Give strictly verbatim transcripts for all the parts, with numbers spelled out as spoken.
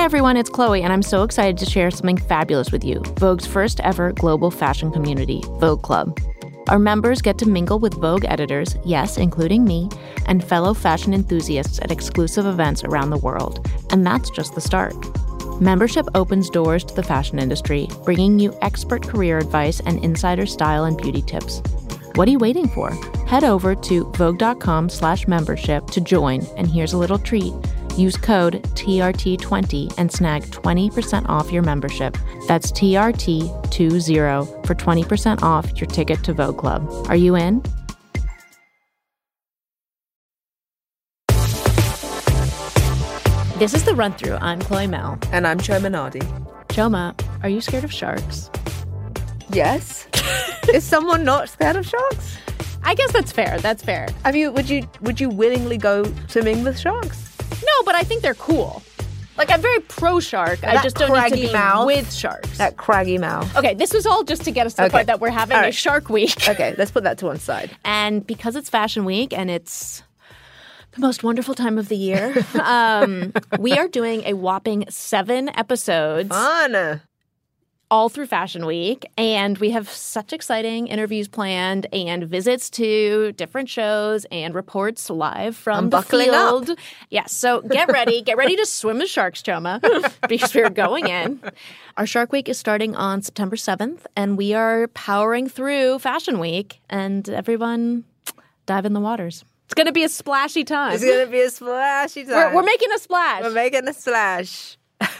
everyone, it's Chloe, and I'm so excited to share something fabulous with you, Vogue's first ever global fashion community, Vogue Club. Our members get to mingle with Vogue editors, yes, including me, and fellow fashion enthusiasts at exclusive events around the world. And that's just the start. Membership opens doors to the fashion industry, bringing you expert career advice and insider style and beauty tips. What are you waiting for? Head over to vogue.com slash membership to join, and here's a little treat. Use code T R T twenty and snag twenty percent off your membership. That's T R T twenty for twenty percent off your ticket to Vogue Club. Are you in? This is The Run-Through. I'm Chloe Mel. And I'm Chioma Nnadi. Chioma, are you scared of sharks? Yes. Is someone not scared of sharks? I guess that's fair. That's fair. I mean, would you would you willingly go swimming with sharks? No, but I think they're cool. Like, I'm very pro-shark. I just don't need to be mouth, with sharks. That craggy mouth. Okay, this was all just to get us to the okay. point that we're having right. a Shark Week. Okay, let's put that to one side. And because it's Fashion Week and it's the most wonderful time of the year, um, we are doing a whopping seven episodes. Fun. All through Fashion Week, and we have such exciting interviews planned and visits to different shows and reports live from I'm the buckling field. Up. Yes, so get ready. Get ready to swim with sharks, Chioma, because we're going in. Our Shark Week is starting on September seventh, and we are powering through Fashion Week, and everyone dive in the waters. It's going to be a splashy time. It's going to be a splashy time. We're, we're making a splash. We're making a splash.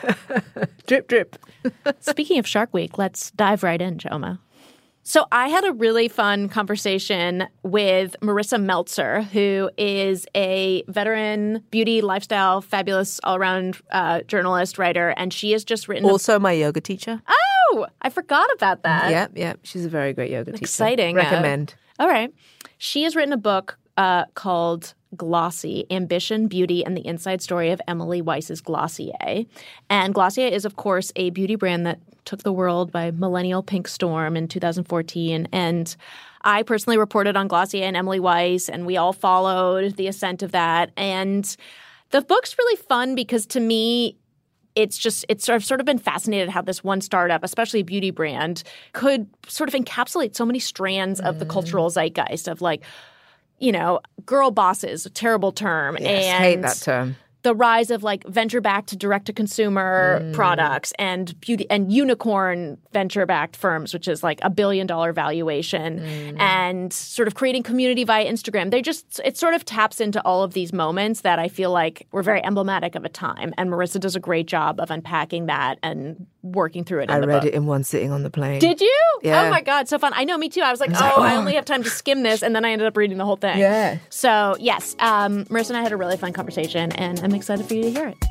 Drip, drip. Speaking of Shark Week, let's dive right in, Chioma. So I had a really fun conversation with Marissa Meltzer, who is a veteran beauty, lifestyle, fabulous all-around uh, journalist, writer, and she has just written— Also a- my yoga teacher. Oh, I forgot about that. Yep, yep. She's a very great yoga teacher. Exciting. Recommend. Uh, all right. She has written a book uh, called Glossy, Ambition, Beauty, and the Inside Story of Emily Weiss's Glossier. And Glossier is, of course, a beauty brand that took the world by millennial pink storm in two thousand fourteen. And I personally reported on Glossier and Emily Weiss, and we all followed the ascent of that. And the book's really fun because, to me, it's just – it's I've sort of been fascinated how this one startup, especially a beauty brand, could sort of encapsulate so many strands of mm. the cultural zeitgeist of, like, you know, girl bosses, a terrible term. Yes, and hate that term. The rise of, like, venture-backed to direct-to-consumer mm. products and beauty and unicorn venture-backed firms, which is like a billion-dollar valuation, mm. and sort of creating community via Instagram. They just – it sort of taps into all of these moments that I feel like were very emblematic of a time. And Marissa does a great job of unpacking that and working through it in I the read book. it in one sitting on the plane. Did you? Yeah. Oh, my God. So fun. I know, me too. I was like, I was oh, like, oh, I only have time to skim this. And then I ended up reading the whole thing. Yeah. So, yes, um, Marissa and I had a really fun conversation, and I'm excited for you to hear it.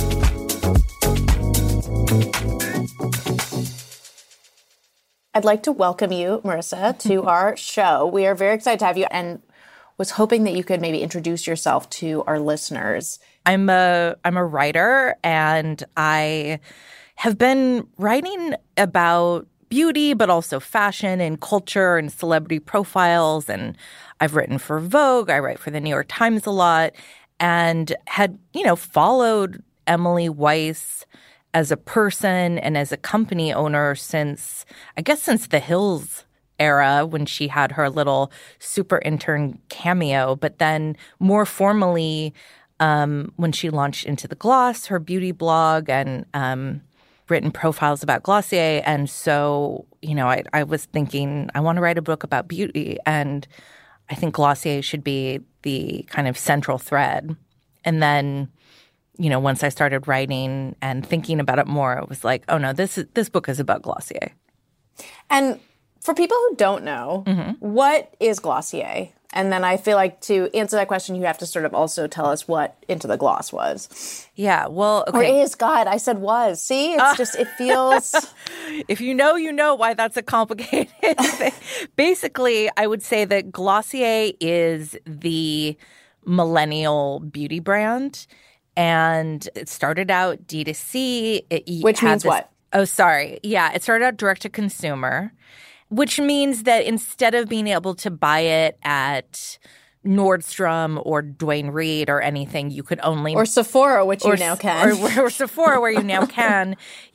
I'd like to welcome you, Marissa, to our show. We are very excited to have you and was hoping that you could maybe introduce yourself to our listeners. I'm a I'm a writer, and I have been writing about beauty, but also fashion and culture and celebrity profiles. And I've written for Vogue. I write for the New York Times a lot, and had, you know, followed Emily Weiss as a person and as a company owner since, I guess, since the Hills era, when she had her little super intern cameo. But then more formally, um, when she launched Into the Gloss, her beauty blog, and um, written profiles about Glossier. And so, you know, I, I was thinking, I want to write a book about beauty. And I think Glossier should be the kind of central thread. And then, you know, once I started writing and thinking about it more, it was like, oh, no, this is, this book is about Glossier. And for people who don't know, mm-hmm. what is Glossier? And then I feel like to answer that question, you have to sort of also tell us what Into the Gloss was. Yeah, well, okay. Or is, God, I said was. See, it's uh, just, it feels... If you know, you know why that's a complicated thing. Basically, I would say that Glossier is the millennial beauty brand. And it started out D two C. It Which means this, what? Oh, sorry. Yeah, it started out direct to consumer, which means that instead of being able to buy it at Nordstrom or Duane Reade or anything. You could only... Or Sephora, which or, you now can. Or, or Sephora, where you now can.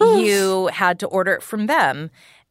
You had to order it from them.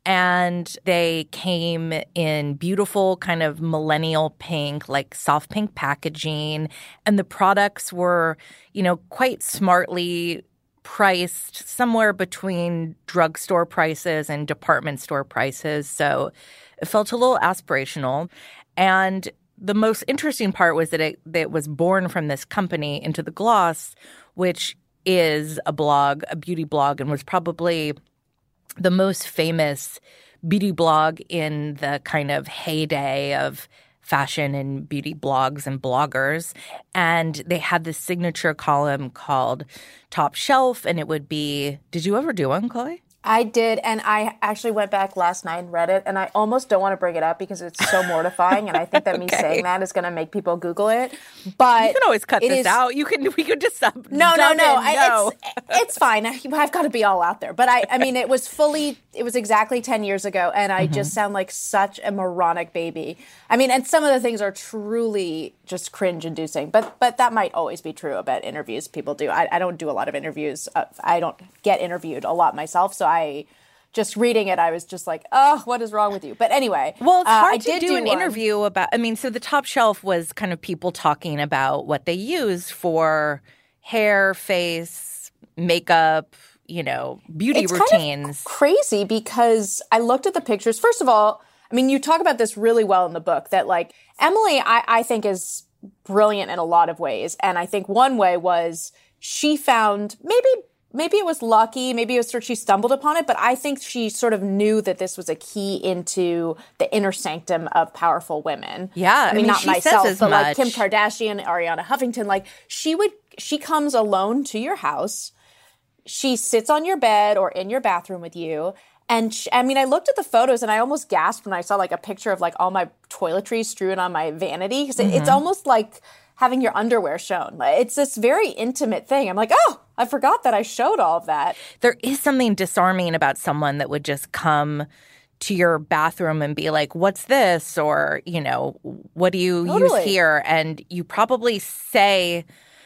And they came in beautiful kind of millennial pink, like soft pink packaging. And the products were, you know, quite smartly priced somewhere between drugstore prices and department store prices. So it felt a little aspirational. And the most interesting part was that it, that it was born from this company, Into the Gloss, which is a blog, a beauty blog, and was probably the most famous beauty blog in the kind of heyday of fashion and beauty blogs and bloggers. And they had this signature column called Top Shelf, and it would be – did you ever do one, Chloe? I did, and I actually went back last night and read it, and I almost don't want to bring it up because it's so mortifying, and I think that me okay. saying that is going to make people Google it. But you can always cut this is, out. You can we could just uh, no, no, no. I, no. It's, it's fine. I, I've got to be all out there. But I, I mean, it was fully. It was exactly ten years ago, and I mm-hmm. just sound like such a moronic baby. I mean, and some of the things are truly just cringe-inducing. But but that might always be true about interviews people do. I, I don't do a lot of interviews. Uh, I don't get interviewed a lot myself, so I. Just reading it, I was just like, oh, what is wrong with you? But anyway. Well, it's hard uh, I to did do, do an one. interview about, I mean, so the Top Shelf was kind of people talking about what they use for hair, face, makeup, you know, beauty it's routines. Kind of crazy because I looked at the pictures. First of all, I mean, you talk about this really well in the book that like Emily, I, I think is brilliant in a lot of ways. And I think one way was she found maybe Maybe it was lucky. Maybe it was sort of she stumbled upon it. But I think she sort of knew that this was a key into the inner sanctum of powerful women. Yeah. I mean, I mean not myself, but much. like Kim Kardashian, Ariana Huffington. Like she would, she comes alone to your house. She sits on your bed or in your bathroom with you. And she, I mean, I looked at the photos and I almost gasped when I saw like a picture of like all my toiletries strewn on my vanity. Because mm-hmm. it's almost like having your underwear shown. It's this very intimate thing. I'm like, oh, I forgot that I showed all of that. There is something disarming about someone that would just come to your bathroom and be like, what's this? Or, you know, what do you totally. use here? And you probably say,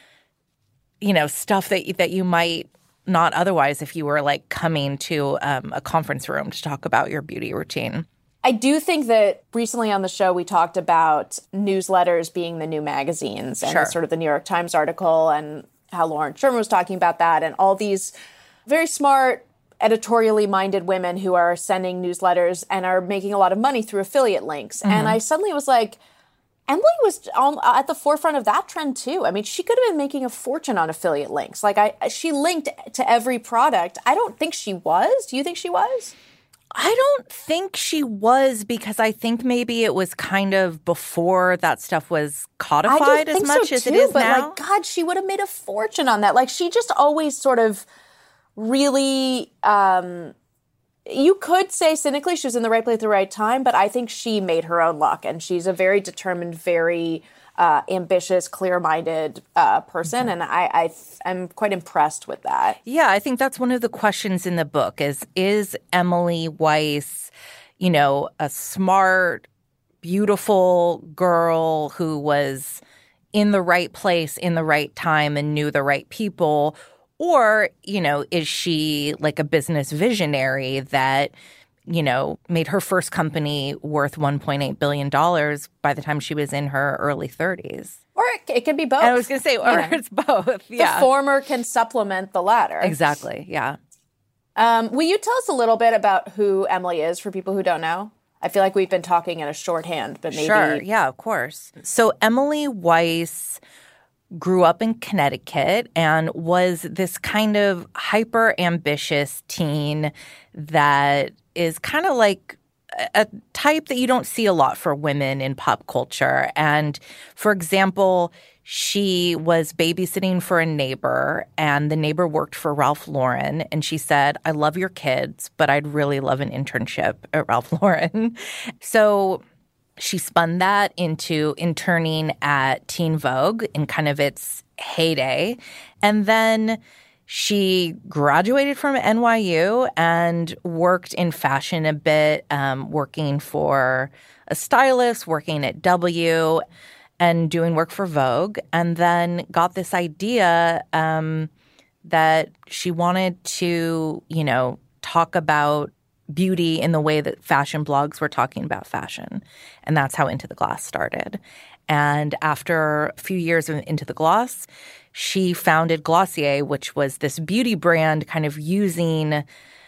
you know, stuff that, that you might not otherwise if you were like coming to um, a conference room to talk about your beauty routine. I do think that recently on the show we talked about newsletters being the new magazines and sure. sort of the New York Times article and how Lauren Sherman was talking about that and all these very smart, editorially minded women who are sending newsletters and are making a lot of money through affiliate links. Mm-hmm. And I suddenly was like, Emily was at the forefront of that trend too. I mean, she could have been making a fortune on affiliate links. Like I, she linked to every product. I don't think she was. Do you think she was? I don't think she was because I think maybe it was kind of before that stuff was codified as much so as too, it is but now. Like, God, she would have made a fortune on that. Like, she just always sort of really, um, you could say cynically she was in the right place at the right time, but I think she made her own luck. And she's a very determined, very uh, ambitious, clear-minded uh, person. Mm-hmm. And I, I, I'm quite impressed with that. Yeah, I think that's one of the questions in the book is, is Emily Weiss, you know, a smart, beautiful girl who was in the right place, in the right time, and knew the right people? Or, you know, is she like a business visionary that, you know, made her first company worth one point eight billion dollars by the time she was in her early thirties? Or it, it can be both. And I was going to say, or yeah. it's both. Yeah. The former can supplement the latter. Exactly. Yeah. Um, will you tell us a little bit about who Emily is for people who don't know? I feel like we've been talking in a shorthand, but maybe. Sure. Yeah, of course. So Emily Weiss grew up in Connecticut and was this kind of hyper ambitious teen that is kind of like a type that you don't see a lot for women in pop culture. And for example, she was babysitting for a neighbor and the neighbor worked for Ralph Lauren. And she said, I love your kids, but I'd really love an internship at Ralph Lauren. So she spun that into interning at Teen Vogue in kind of its heyday. And then she graduated from N Y U and worked in fashion a bit, um, working for a stylist, working at W. and doing work for Vogue, and then got this idea um, that she wanted to, you know, talk about beauty in the way that fashion blogs were talking about fashion. And that's how Into the Gloss started. And after a few years of Into the Gloss, she founded Glossier, which was this beauty brand kind of using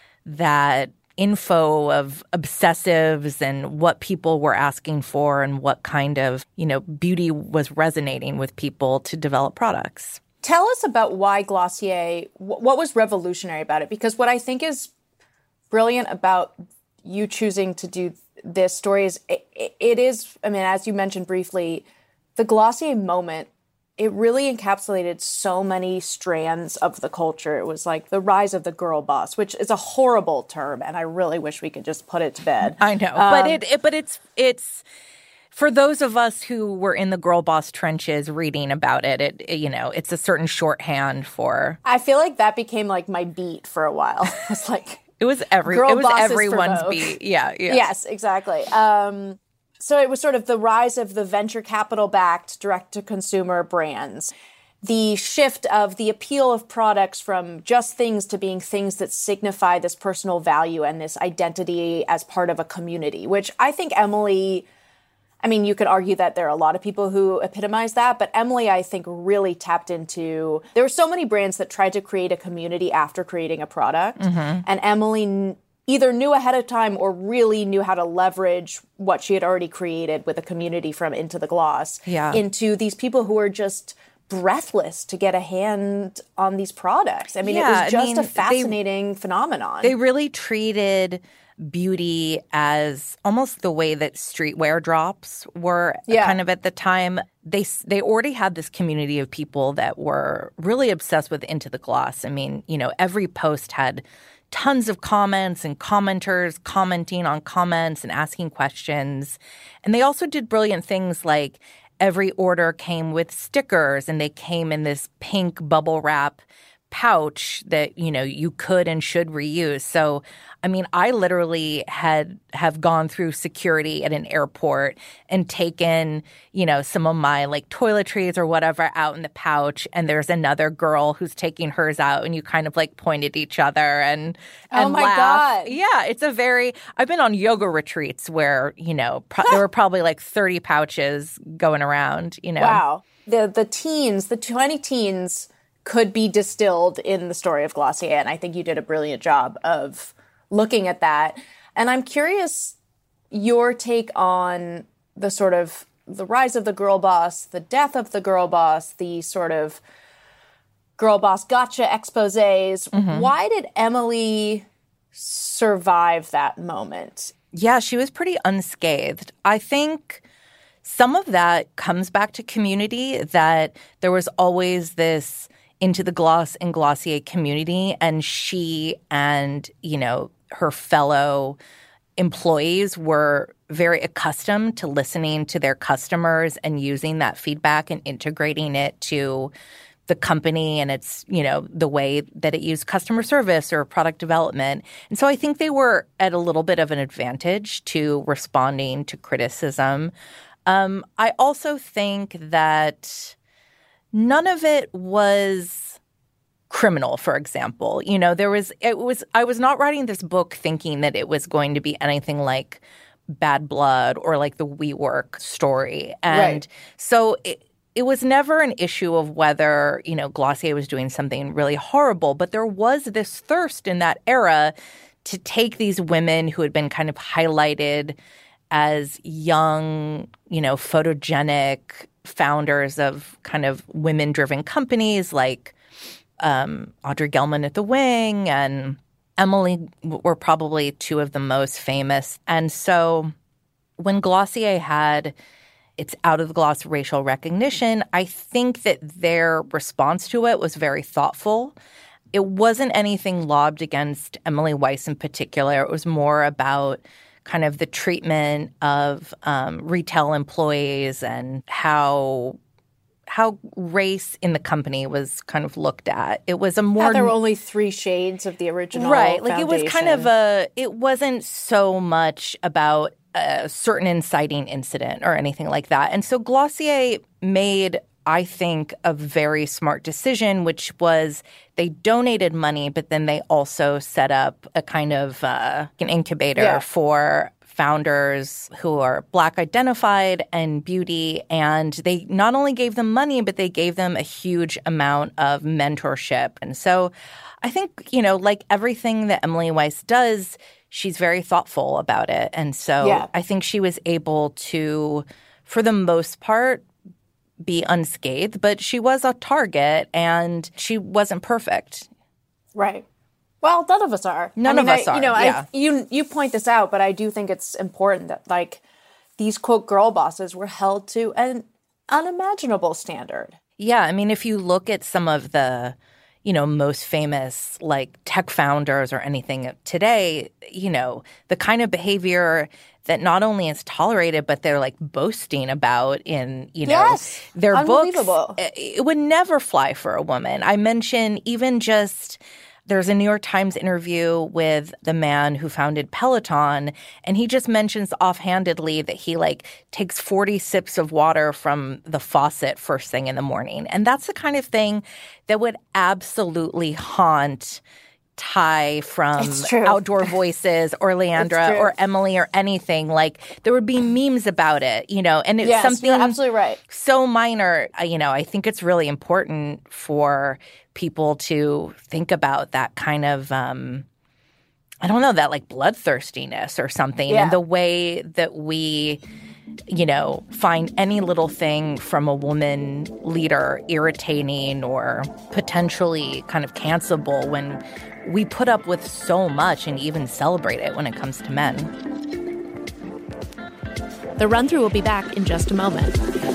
that info of obsessives and what people were asking for and what kind of, you know, beauty was resonating with people to develop products. Tell us about why Glossier, what was revolutionary about it? Because what I think is brilliant about you choosing to do this story is it, it is, I mean, as you mentioned briefly, the Glossier moment, it really encapsulated so many strands of the culture. It was like the rise of the girl boss, which is a horrible term, and I really wish we could just put it to bed. I know, um, but it, it but it's it's for those of us who were in the girl boss trenches reading about it. It, it you know, it's a certain shorthand for. I feel like that became like my beat for a while. It's like it was every girl it was bosses everyone's for Vogue. beat. Yeah, yeah. Yes, exactly. Um, So it was sort of the rise of the venture capital-backed direct-to-consumer brands, the shift of the appeal of products from just things to being things that signify this personal value and this identity as part of a community, which I think Emily, I mean, you could argue that there are a lot of people who epitomize that, but Emily, I think, really tapped into, there were so many brands that tried to create a community after creating a product, mm-hmm. and Emily either knew ahead of time or really knew how to leverage what she had already created with a community from Into the Gloss yeah. into these people who are just breathless to get a hand on these products. I mean, yeah, it was just I mean, a fascinating they, phenomenon. They really treated beauty as almost the way that streetwear drops were yeah. kind of at the time. They they already had this community of people that were really obsessed with Into the Gloss. I mean, you know, every post had tons of comments and commenters commenting on comments and asking questions. And they also did brilliant things like every order came with stickers and they came in this pink bubble wrap pouch that, you know, you could and should reuse. So, I mean, I literally had have gone through security at an airport and taken, you know, some of my like toiletries or whatever out in the pouch. And there's another girl who's taking hers out and you kind of like point at each other and, and oh my laugh. God. Yeah, it's a very, I've been on yoga retreats where, you know, pro- there were probably like thirty pouches going around, you know. Wow. The, the teens, the twenty teens could be distilled in the story of Glossier. And I think you did a brilliant job of looking at that. And I'm curious your take on the sort of the rise of the girl boss, the death of the girl boss, the sort of girl boss gotcha exposés. Mm-hmm. Why did Emily survive that moment? Yeah, she was pretty unscathed. I think some of that comes back to community, that there was always this Into the Gloss and Glossier community, and she and, you know, her fellow employees were very accustomed to listening to their customers and using that feedback and integrating it to the company and its, you know, the way that it used customer service or product development. And so I think they were at a little bit of an advantage to responding to criticism. Um, I also think that none of it was criminal, for example. You know, there was, it was, I was not writing this book thinking that it was going to be anything like Bad Blood or like the WeWork story. And right. so it, it was never an issue of whether, you know, Glossier was doing something really horrible, but there was this thirst in that era to take these women who had been kind of highlighted as young, you know, photogenic founders of kind of women-driven companies like um, Audrey Gelman at The Wing and Emily were probably two of the most famous. And so when Glossier had its out-of-the-gloss racial recognition, I think that their response to it was very thoughtful. It wasn't anything lobbed against Emily Weiss in particular. It was more about kind of the treatment of um, retail employees and how how race in the company was kind of looked at. It was a more how there were only three shades of the original right. Like foundation. It was kind of a. It wasn't so much about a certain inciting incident or anything like that. And so Glossier made, I think, a very smart decision, which was they donated money, but then they also set up a kind of uh, an incubator yeah. for founders who are Black identified and beauty. And they not only gave them money, but they gave them a huge amount of mentorship. And so I think, you know, like everything that Emily Weiss does, she's very thoughtful about it. And so yeah. I think she was able to, for the most part, be unscathed, but she was a target and she wasn't perfect. Right. Well, none of us are. None I mean, of us I, are. You know, yeah. I, you you point this out, but I do think it's important that like these quote girl bosses were held to an unimaginable standard. Yeah, I mean, if you look at some of the, you know, most famous like tech founders or anything today, you know, the kind of behavior that not only is tolerated, but they're like boasting about in, you know, yes. their Unbelievable. books, it would never fly for a woman. I mention even just there's a New York Times interview with the man who founded Peloton, and he just mentions offhandedly that he like takes forty sips of water from the faucet first thing in the morning. And that's the kind of thing that would absolutely haunt Ty from Outdoor Voices or Leandra or Emily or anything. Like there would be memes about it, you know, and it's yes, something you're absolutely right. so minor. You know, I think it's really important for people to think about that kind of, um, I don't know, that like bloodthirstiness or something, yeah. and the way that we, you know, find any little thing from a woman leader irritating or potentially kind of cancelable when we put up with so much and even celebrate it when it comes to men. The Run-Through will be back in just a moment.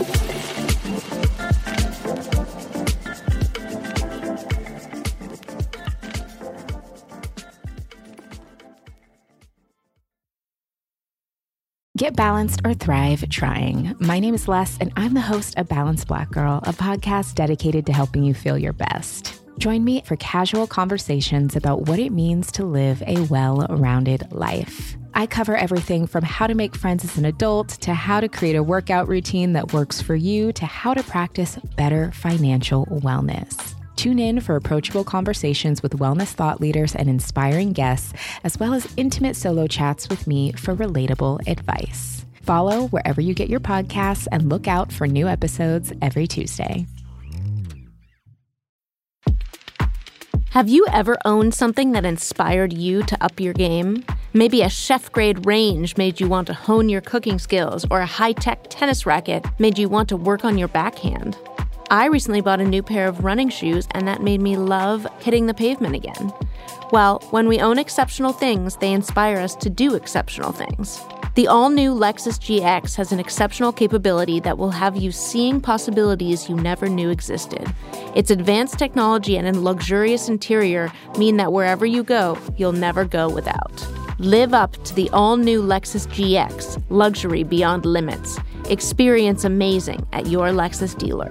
Get balanced or thrive trying. My name is Les, and I'm the host of Balanced Black Girl, a podcast dedicated to helping you feel your best. Join me for casual conversations about what it means to live a well-rounded life. I cover everything from how to make friends as an adult to how to create a workout routine that works for you to how to practice better financial wellness. Tune in for approachable conversations with wellness thought leaders and inspiring guests, as well as intimate solo chats with me for relatable advice. Follow wherever you get your podcasts and look out for new episodes every Tuesday. Have you ever owned something that inspired you to up your game? Maybe a chef-grade range made you want to hone your cooking skills, or a high-tech tennis racket made you want to work on your backhand. I recently bought a new pair of running shoes, and that made me love hitting the pavement again. Well, when we own exceptional things, they inspire us to do exceptional things. The all-new Lexus G X has an exceptional capability that will have you seeing possibilities you never knew existed. Its advanced technology and a luxurious interior mean that wherever you go, you'll never go without. Live up to the all-new Lexus G X, luxury beyond limits. Experience amazing at your Lexus dealer.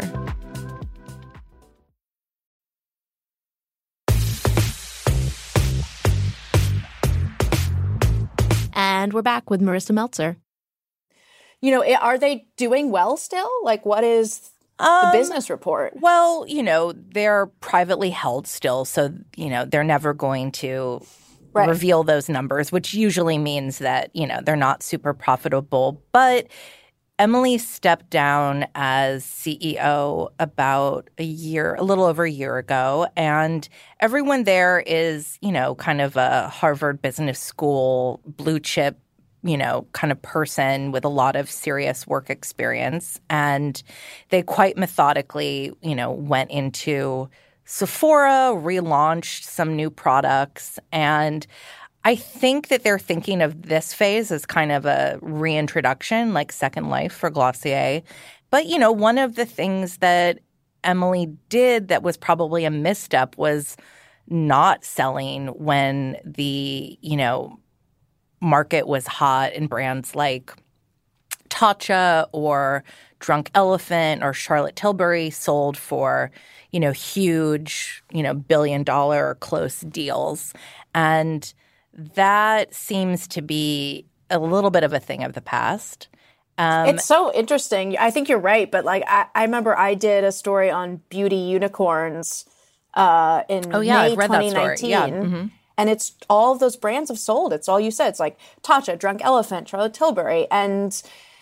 And we're back with Marissa Meltzer. You know, are they doing well still? Like, what is the um, business report? Well, you know, they're privately held still, so, you know, they're never going to right. reveal those numbers, which usually means that, you know, they're not super profitable. But Emily stepped down as C E O about a year, a little over a year ago, and everyone there is, you know, kind of a Harvard Business School blue chip, you know, kind of person with a lot of serious work experience. And they quite methodically, you know, went into Sephora, relaunched some new products, and I think that they're thinking of this phase as kind of a reintroduction, like Second Life for Glossier. But, you know, one of the things that Emily did that was probably a misstep was not selling when the, you know, market was hot in brands like Tatcha or Drunk Elephant or Charlotte Tilbury sold for, you know, huge, you know, billion dollar close deals. And that seems to be a little bit of a thing of the past. Um, it's so interesting. I think you're right. But like, I, I remember I did a story on beauty unicorns uh, in oh, yeah, May I've read twenty that nineteen. story. Yeah. Mm-hmm. And it's all of those brands have sold. It's all you said. It's like Tatcha, Drunk Elephant, Charlotte Tilbury. And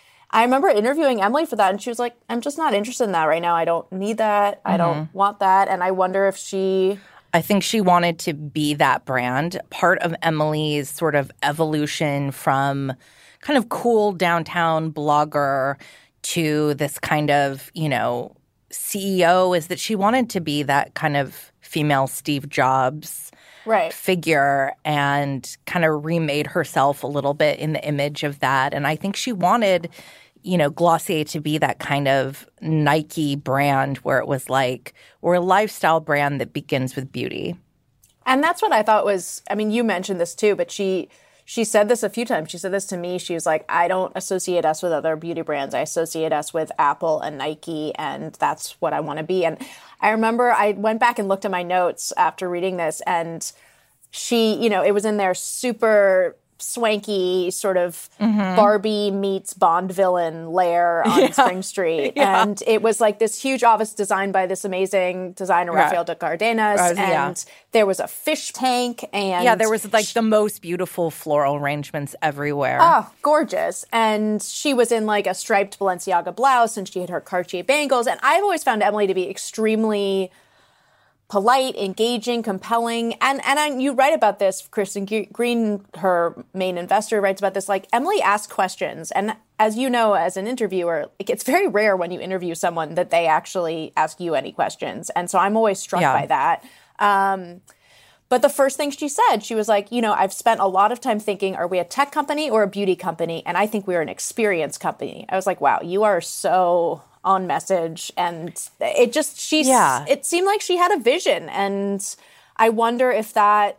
I remember interviewing Emily for that. And she was like, I'm just not interested in that right now. I don't need that. Mm-hmm. I don't want that. And I wonder if she... I think she wanted to be that brand. Part of Emily's sort of evolution from kind of cool downtown blogger to this kind of, you know, C E O is that she wanted to be that kind of female Steve Jobs right. figure and kind of remade herself a little bit in the image of that. And I think she wanted, you know, Glossier to be that kind of Nike brand where it was like, we're a lifestyle brand that begins with beauty. And that's what I thought was, I mean, you mentioned this too, but she she said this a few times. She said this to me. She was like, I don't associate us with other beauty brands. I associate us with Apple and Nike, and that's what I want to be. And I remember I went back and looked at my notes after reading this, and she, you know, it was in their super swanky sort of mm-hmm. Barbie meets Bond villain lair on yeah. Spring Street. Yeah. And it was like this huge office designed by this amazing designer, right. Rafael de Cardenas. Was, and yeah. there was a fish tank. And yeah, there was like the most beautiful floral arrangements everywhere. Oh, gorgeous. And she was in like a striped Balenciaga blouse, and she had her Cartier bangles. And I've always found Emily to be extremely polite, engaging, compelling. And and I, you write about this, Kristen Green, her main investor, writes about this. Like, Emily asks questions. And as you know, as an interviewer, like, it's very rare when you interview someone that they actually ask you any questions. And so I'm always struck yeah. by that. Um, but the first thing she said, she was like, you know, I've spent a lot of time thinking, are we a tech company or a beauty company? And I think we're an experience company. I was like, wow, you are so on message. And it just, she's, yeah. it seemed like she had a vision. And I wonder if that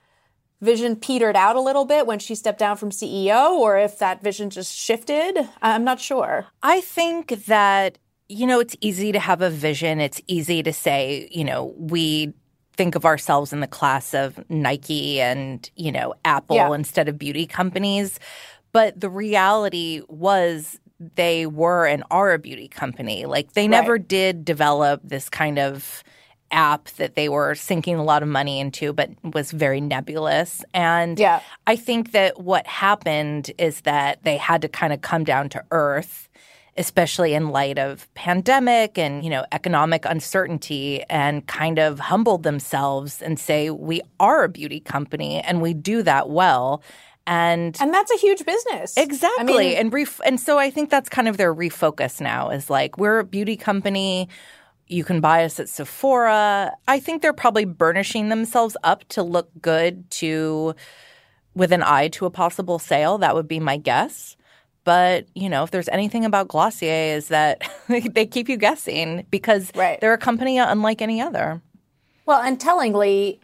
vision petered out a little bit when she stepped down from C E O, or if that vision just shifted. I'm not sure. I think that, you know, it's easy to have a vision. It's easy to say, you know, we think of ourselves in the class of Nike and, you know, Apple yeah. instead of beauty companies. But the reality was they were and are a beauty company. Like, they never right. did develop this kind of app that they were sinking a lot of money into, but was very nebulous. And yeah. I think that what happened is that they had to kind of come down to earth, especially in light of pandemic and, you know, economic uncertainty, and kind of humbled themselves and say, we are a beauty company and we do that well. And and that's a huge business. Exactly. I mean, and ref- and so I think that's kind of their refocus now, is like, we're a beauty company. You can buy us at Sephora. I think they're probably burnishing themselves up to look good to with an eye to a possible sale. That would be my guess. But, you know, if there's anything about Glossier is that they keep you guessing, because right. they're a company unlike any other. Well, and tellingly,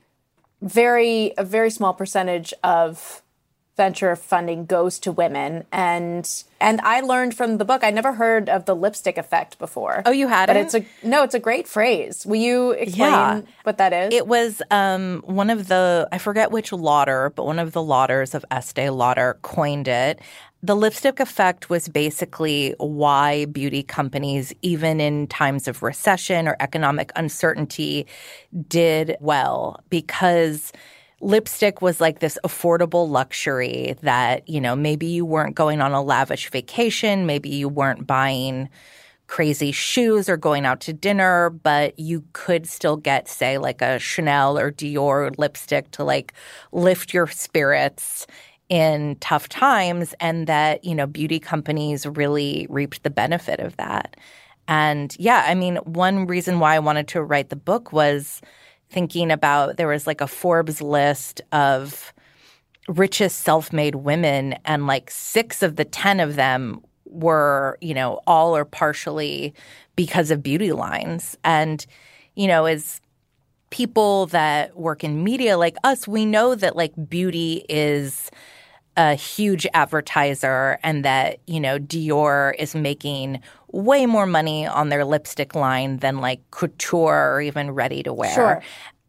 very a very small percentage of venture funding goes to women. And and I learned from the book, I never heard of the lipstick effect before. Oh, you hadn't? But it's a no, it's a great phrase. Will you explain yeah. what that is? It was um, one of the, I forget which lauder, but one of the lauders of Estee Lauder coined it. The lipstick effect was basically why beauty companies, even in times of recession or economic uncertainty, did well, because lipstick was like this affordable luxury that, you know, maybe you weren't going on a lavish vacation, maybe you weren't buying crazy shoes or going out to dinner, but you could still get, say, like a Chanel or Dior lipstick to like lift your spirits in tough times, and that, you know, beauty companies really reaped the benefit of that. And yeah, I mean, one reason why I wanted to write the book was thinking about, there was like a Forbes list of richest self-made women, and like six of the ten of them were, you know, all or partially because of beauty lines. And, you know, as people that work in media like us, we know that like beauty is a huge advertiser, and that, you know, Dior is making way more money on their lipstick line than like couture or even ready to wear. Sure.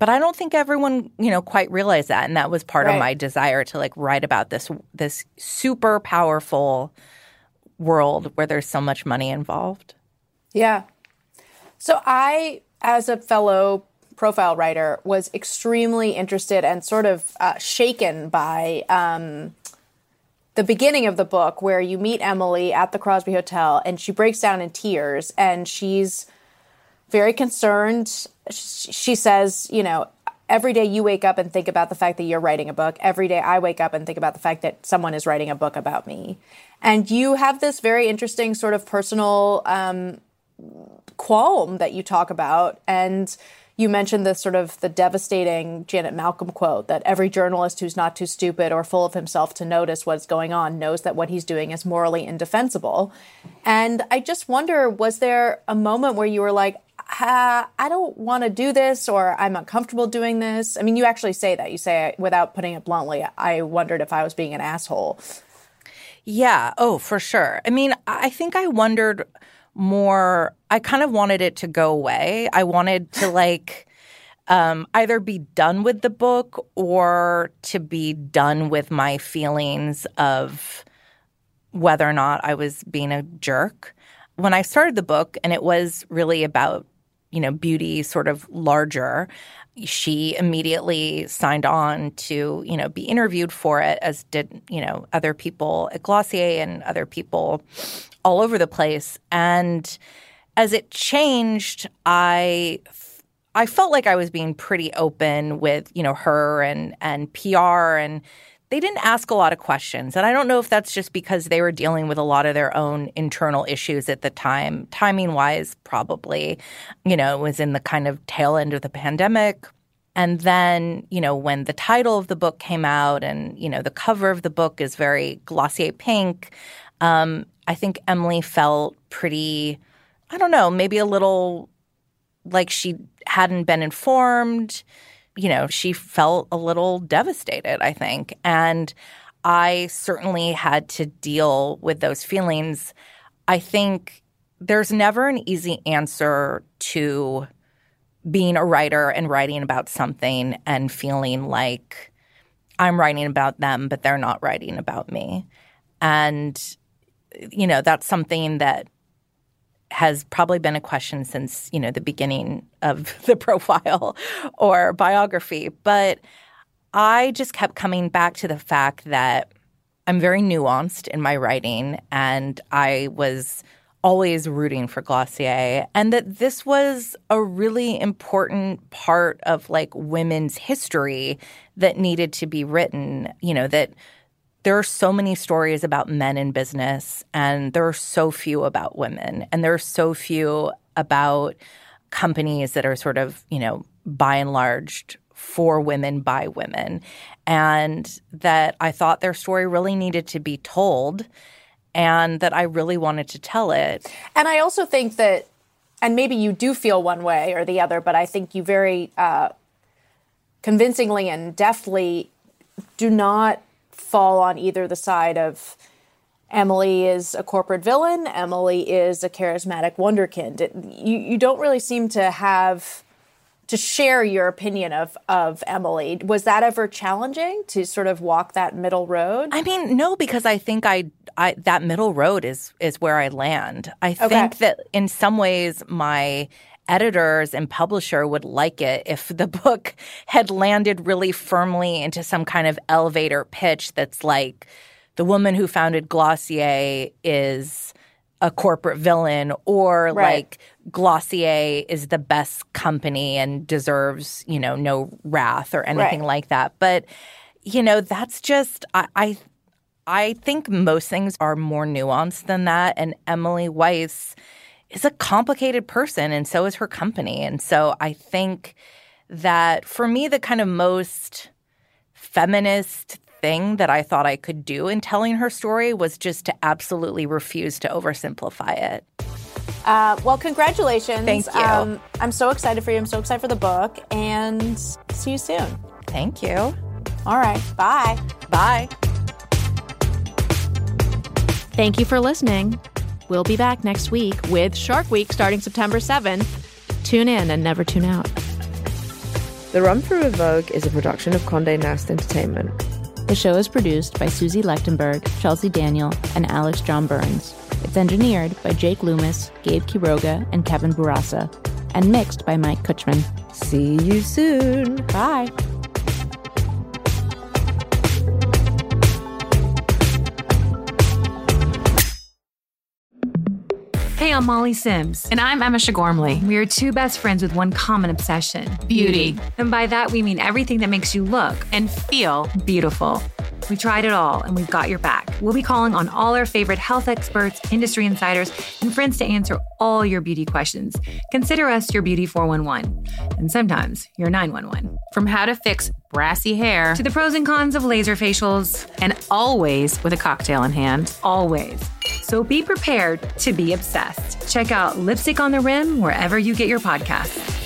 But I don't think everyone, you know, quite realized that. And that was part right. of my desire to like write about this this super powerful world where there's so much money involved. Yeah. So I, as a fellow profile writer, was extremely interested and sort of uh, shaken by um, the beginning of the book where you meet Emily at the Crosby Hotel and she breaks down in tears and she's very concerned. She says, you know, every day you wake up and think about the fact that you're writing a book. Every day I wake up and think about the fact that someone is writing a book about me. And you have this very interesting sort of personal um, qualm that you talk about. And you mentioned this sort of the devastating Janet Malcolm quote that every journalist who's not too stupid or full of himself to notice what's going on knows that what he's doing is morally indefensible. And I just wonder, was there a moment where you were like, Uh, I don't want to do this, or I'm uncomfortable doing this? I mean, you actually say that. You say, without putting it bluntly, I wondered if I was being an asshole. Yeah. Oh, for sure. I mean, I think I wondered more. I kind of wanted it to go away. I wanted to like um, either be done with the book or to be done with my feelings of whether or not I was being a jerk. When I started the book, and it was really about, you know, beauty sort of larger, she immediately signed on to, you know, be interviewed for it, as did, you know, other people at Glossier and other people all over the place. And as it changed, I I felt like I was being pretty open with, you know, her and and P R, and they didn't ask a lot of questions. And I don't know if that's just because they were dealing with a lot of their own internal issues at the time. Timing-wise, probably, you know, it was in the kind of tail end of the pandemic. And then, you know, when the title of the book came out and, you know, the cover of the book is very Glossier pink, um, I think Emily felt pretty, I don't know, maybe a little like she hadn't been informed. You know, she felt a little devastated, I think. And I certainly had to deal with those feelings. I think there's never an easy answer to being a writer and writing about something and feeling like I'm writing about them, but they're not writing about me. And, you know, that's something that has probably been a question since, you know, the beginning of the profile or biography. But I just kept coming back to the fact that I'm very nuanced in my writing, and I was always rooting for Glossier, and that this was a really important part of, like, women's history that needed to be written, you know, that there are so many stories about men in business, and there are so few about women. And there are so few about companies that are sort of, you know, by and large for women by women. And that I thought their story really needed to be told, and that I really wanted to tell it. And I also think that, and maybe you do feel one way or the other, but I think you very uh, convincingly and deftly do not fall on either the side of Emily is a corporate villain, Emily is a charismatic wonderkind. It, you, you don't really seem to have to share your opinion of, of Emily. Was that ever challenging to sort of walk that middle road? I mean, no, because I think I, I that middle road is is where I land. I okay. think that in some ways my editors and publisher would like it if the book had landed really firmly into some kind of elevator pitch that's like, the woman who founded Glossier is a corporate villain, or right. like Glossier is the best company and deserves, you know, no wrath or anything right. like that. But, you know, that's just I, I I think most things are more nuanced than that. And Emily Weiss is a complicated person, and so is her company. And so I think that for me, the kind of most feminist thing that I thought I could do in telling her story was just to absolutely refuse to oversimplify it. Uh, well, congratulations. Thank you. Um, I'm so excited for you. I'm so excited for the book, and see you soon. Thank you. All right. Bye. Bye. Thank you for listening. We'll be back next week with Shark Week starting September seventh. Tune in and never tune out. The Run Through with Vogue is a production of Condé Nast Entertainment. The show is produced by Susie Lechtenberg, Chelsea Daniel, and Alex John Burns. It's engineered by Jake Loomis, Gabe Quiroga, and Kevin Bourassa, and mixed by Mike Kutchman. See you soon. Bye. Hey, I'm Molly Sims. And I'm Emma Shagormley. We are two best friends with one common obsession. Beauty. And by that, we mean everything that makes you look and feel beautiful. We tried it all, and we've got your back. We'll be calling on all our favorite health experts, industry insiders, and friends to answer all your beauty questions. Consider us your beauty four one one, and sometimes your nine one one. From how to fix brassy hair to the pros and cons of laser facials, and always with a cocktail in hand. Always. So be prepared to be obsessed. Check out Lipstick on the Rim wherever you get your podcasts.